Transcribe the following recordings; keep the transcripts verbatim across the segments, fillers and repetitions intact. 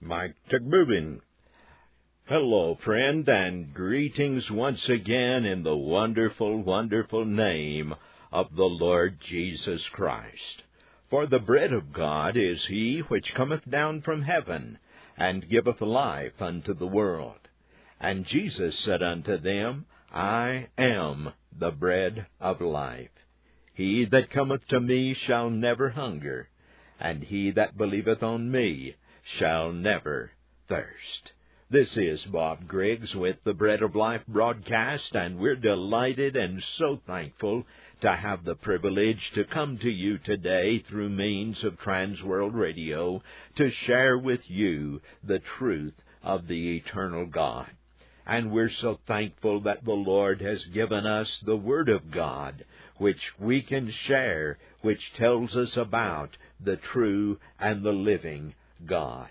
Mike Tugboobin. Hello, friend, and greetings once again in the wonderful, wonderful name of the Lord Jesus Christ. For the bread of God is he which cometh down from heaven, and giveth life unto the world. And Jesus said unto them, I am the bread of life. He that cometh to me shall never hunger, and he that believeth on me shall never thirst. This is Bob Griggs with the Bread of Life broadcast, and we're delighted and so thankful to have the privilege to come to you today through means of Transworld Radio to share with you the truth of the eternal God. And we're so thankful that the Lord has given us the Word of God, which we can share, which tells us about the true and the living God.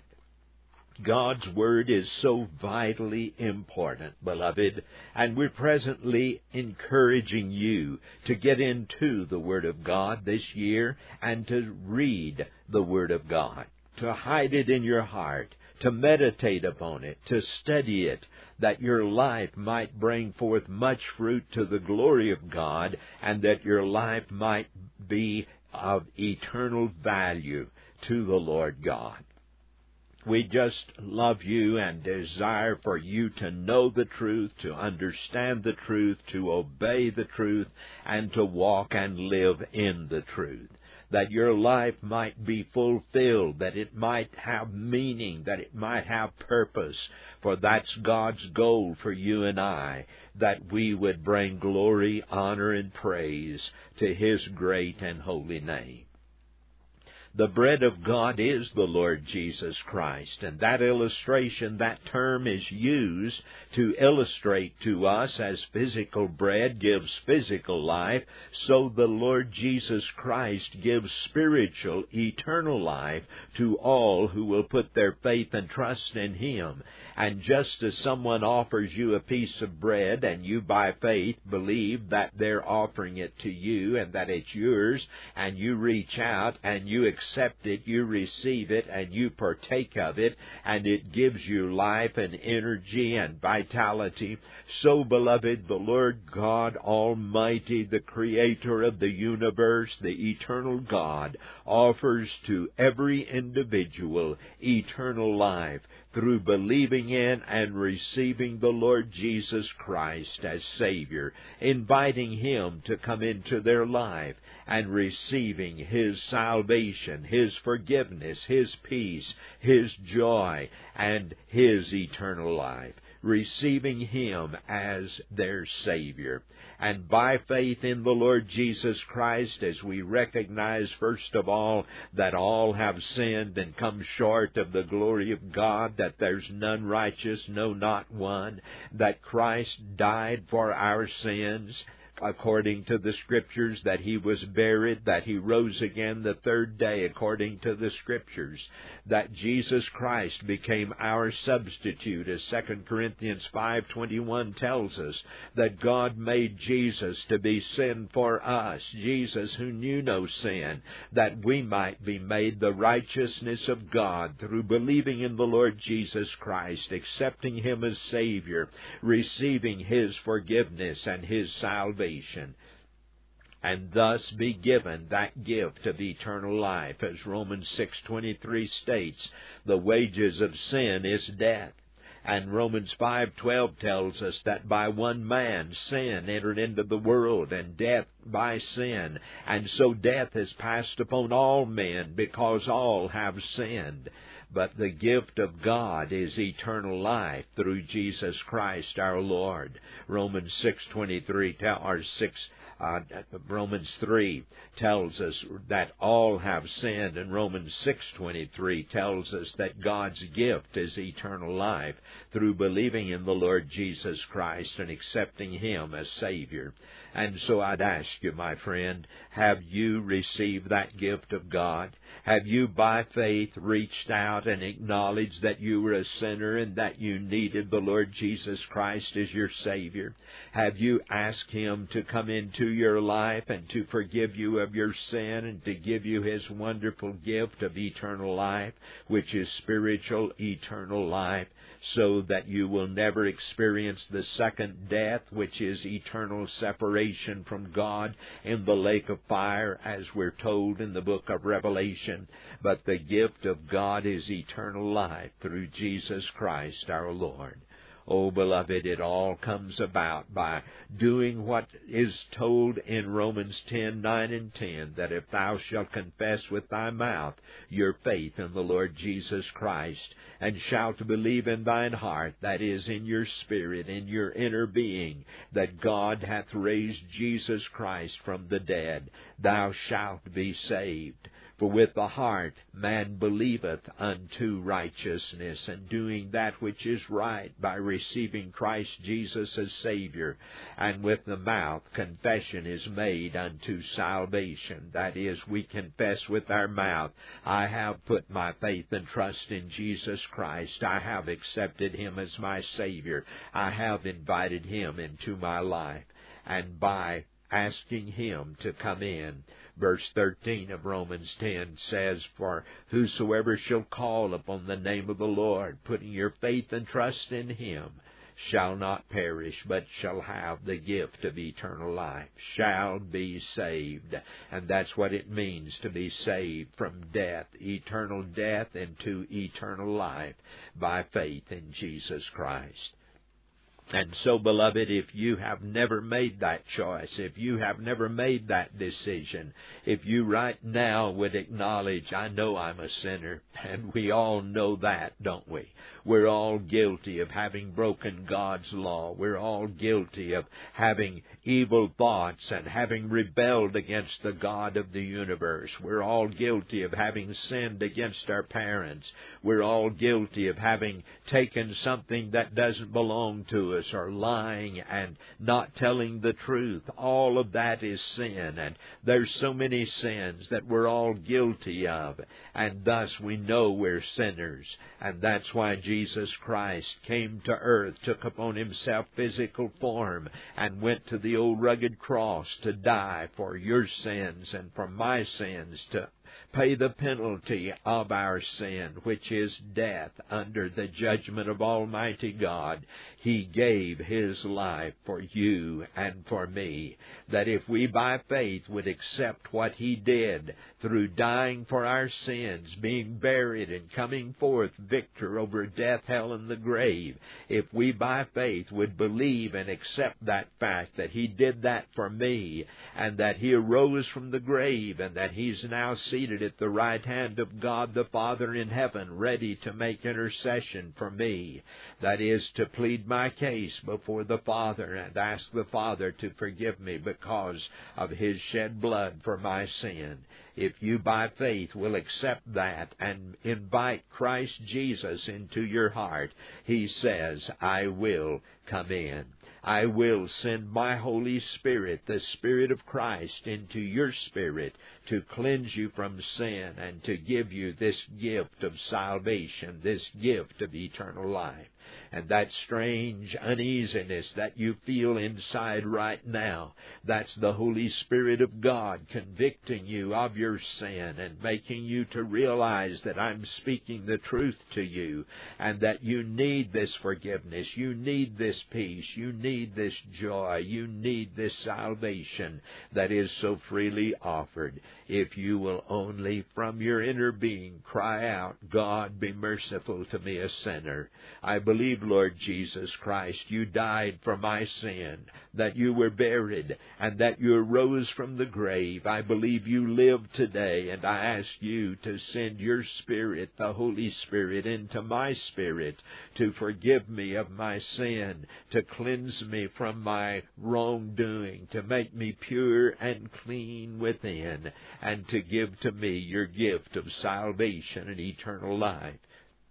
God's Word is so vitally important, beloved, and we're presently encouraging you to get into the Word of God this year and to read the Word of God, to hide it in your heart, to meditate upon it, to study it, that your life might bring forth much fruit to the glory of God, and that your life might be of eternal value to the Lord God. We just love you and desire for you to know the truth, to understand the truth, to obey the truth, and to walk and live in the truth. That your life might be fulfilled, that it might have meaning, that it might have purpose. For that's God's goal for you and I, that we would bring glory, honor, and praise to His great and holy name. The bread of God is the Lord Jesus Christ, and that illustration, that term is used to illustrate to us as physical bread gives physical life, so the Lord Jesus Christ gives spiritual, eternal life to all who will put their faith and trust in Him. And just as someone offers you a piece of bread and you by faith believe that they're offering it to you and that it's yours, and you reach out and you accept it, you receive it, and you partake of it, and it gives you life and energy and vitality. So, beloved, the Lord God Almighty, the Creator of the universe, the eternal God, offers to every individual eternal life through believing in and receiving the Lord Jesus Christ as Savior, inviting Him to come into their life and receiving His salvation, His forgiveness, His peace, His joy, and His eternal life, receiving Him as their Savior. And by faith in the Lord Jesus Christ, as we recognize, first of all, that all have sinned and come short of the glory of God, that there's none righteous, no, not one, that Christ died for our sins, according to the Scriptures, that He was buried, that He rose again the third day, according to the Scriptures, that Jesus Christ became our substitute, as Second Corinthians five twenty-one tells us, that God made Jesus to be sin for us, Jesus who knew no sin, that we might be made the righteousness of God through believing in the Lord Jesus Christ, accepting Him as Savior, receiving His forgiveness and His salvation, and thus be given that gift of eternal life. As Romans six twenty-three states, the wages of sin is death. And Romans five twelve tells us that by one man sin entered into the world, and death by sin. And so death has passed upon all men, because all have sinned. But the gift of God is eternal life through Jesus Christ our Lord. Romans six twenty-three or six uh, Romans three tells us that all have sinned, and Romans six twenty-three tells us that God's gift is eternal life through believing in the Lord Jesus Christ and accepting Him as Savior. And so I'd ask you, my friend, have you received that gift of God? Have you by faith reached out and acknowledged that you were a sinner and that you needed the Lord Jesus Christ as your Savior? Have you asked Him to come into your life and to forgive you of your sin and to give you His wonderful gift of eternal life, which is spiritual eternal life, so that you will never experience the second death, which is eternal separation from God in the lake of fire, as we're told in the book of Revelation. But the gift of God is eternal life through Jesus Christ our Lord. Oh, beloved, it all comes about by doing what is told in Romans ten, nine and ten, that if thou shalt confess with thy mouth your faith in the Lord Jesus Christ, and shalt believe in thine heart, that is, in your spirit, in your inner being, that God hath raised Jesus Christ from the dead, thou shalt be saved. For with the heart man believeth unto righteousness, and doing that which is right by receiving Christ Jesus as Savior. And with the mouth confession is made unto salvation. That is, we confess with our mouth, I have put my faith and trust in Jesus Christ. I have accepted Him as my Savior. I have invited Him into my life. And by asking Him to come in, verse thirteen of Romans ten says, For whosoever shall call upon the name of the Lord, putting your faith and trust in Him, shall not perish, but shall have the gift of eternal life, shall be saved. And that's what it means to be saved from death, eternal death, into eternal life by faith in Jesus Christ. And so, beloved, if you have never made that choice, if you have never made that decision, if you right now would acknowledge, I know I'm a sinner, and we all know that, don't we? We're all guilty of having broken God's law. We're all guilty of having evil thoughts and having rebelled against the God of the universe. We're all guilty of having sinned against our parents. We're all guilty of having taken something that doesn't belong to us, or lying and not telling the truth. All of that is sin, and there's so many sins that we're all guilty of, and thus we know we're sinners. And that's why Jesus Christ came to earth, took upon Himself physical form, and went to the old rugged cross to die for your sins and for my sins, to pay the penalty of our sin, which is death under the judgment of Almighty God. He gave His life for you and for me, that if we by faith would accept what He did through dying for our sins, being buried and coming forth victor over death, hell, and the grave, if we by faith would believe and accept that fact that He did that for me, and that He arose from the grave, and that He's now seated at the right hand of God the Father in heaven, ready to make intercession for me, that is, to plead my case before the Father and ask the Father to forgive me because of His shed blood for my sin. If you by faith will accept that and invite Christ Jesus into your heart, He says, I will come in. I will send my Holy Spirit, the Spirit of Christ, into your spirit to cleanse you from sin and to give you this gift of salvation, this gift of eternal life. And that strange uneasiness that you feel inside right now, that's the Holy Spirit of God convicting you of your sin and making you to realize that I'm speaking the truth to you, and that you need this forgiveness, you need this peace, you need this joy, you need this salvation that is so freely offered. If you will only from your inner being cry out, God, be merciful to me, a sinner. I believe, Lord Jesus Christ, you died for my sin, that you were buried, and that you arose from the grave. I believe you live today, and I ask you to send your Spirit, the Holy Spirit, into my spirit to forgive me of my sin, to cleanse me from my wrongdoing, to make me pure and clean within, and to give to me your gift of salvation and eternal life.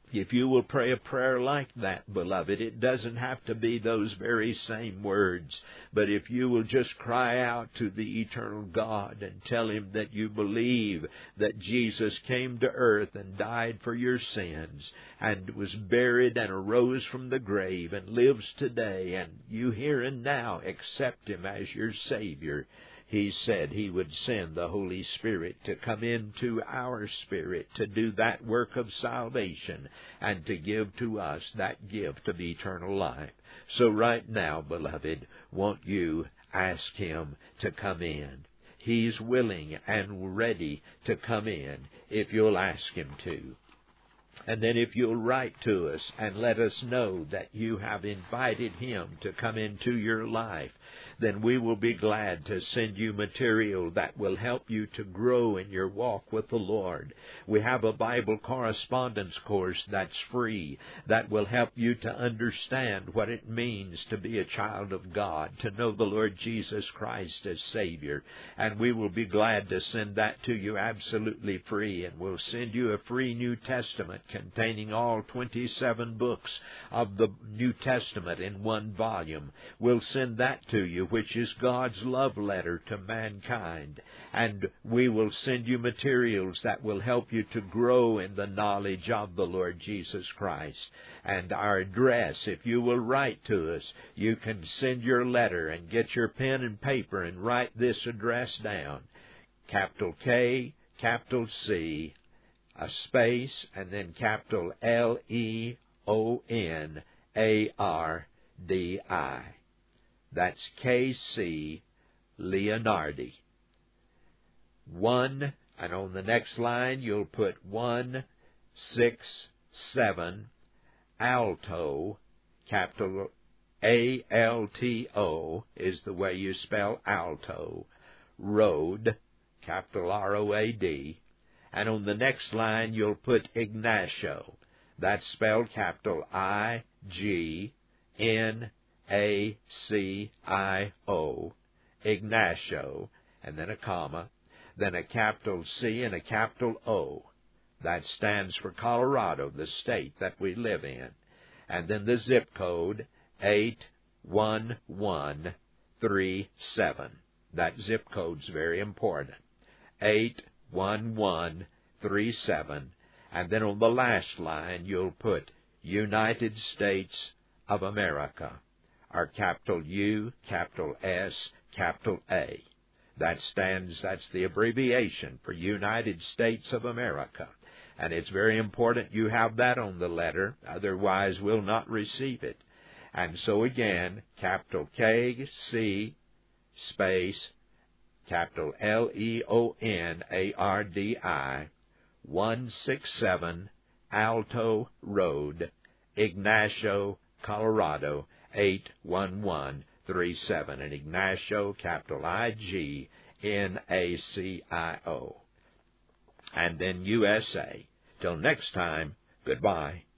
If you will pray a prayer like that, beloved, it doesn't have to be those very same words, but if you will just cry out to the eternal God and tell Him that you believe that Jesus came to earth and died for your sins and was buried and arose from the grave and lives today, and you here and now accept Him as your Savior, He said He would send the Holy Spirit to come into our spirit to do that work of salvation and to give to us that gift of eternal life. So right now, beloved, won't you ask Him to come in? He's willing and ready to come in if you'll ask Him to. And then if you'll write to us and let us know that you have invited Him to come into your life, then we will be glad to send you material that will help you to grow in your walk with the Lord. We have a Bible correspondence course that's free that will help you to understand what it means to be a child of God, to know the Lord Jesus Christ as Savior. And we will be glad to send that to you absolutely free. And we'll send you a free New Testament containing all twenty-seven books of the New Testament in one volume. We'll send that to you, which is God's love letter to mankind. And we will send you materials that will help you to grow in the knowledge of the Lord Jesus Christ. And our address, if you will write to us, you can send your letter and get your pen and paper and write this address down. Capital K, capital C, a space, and then capital L E O N A R D I. That's K C Leonardi. One, and on the next line you'll put one six seven Alto, capital A L T O is the way you spell Alto, Road, capital R O A D. And on the next line you'll put Ignacio. That's spelled capital I G N A C I O, Ignacio, and then a comma, then a capital C and a capital O. That stands for Colorado, the state that we live in. And then the zip code, eight one one three seven. That zip code's very important. eight one one three seven. And then on the last line you'll put United States of America. Our capital U, capital S, capital A. That stands, that's the abbreviation for United States of America. And it's very important you have that on the letter, otherwise we'll not receive it. And so again, capital K, C, space, capital L E O N A R D I, one six seven Alto Road, Ignacio, Colorado, eight one one three seven, and Ignacio, capital I G N A C I O. And then U S A. Till next time, goodbye.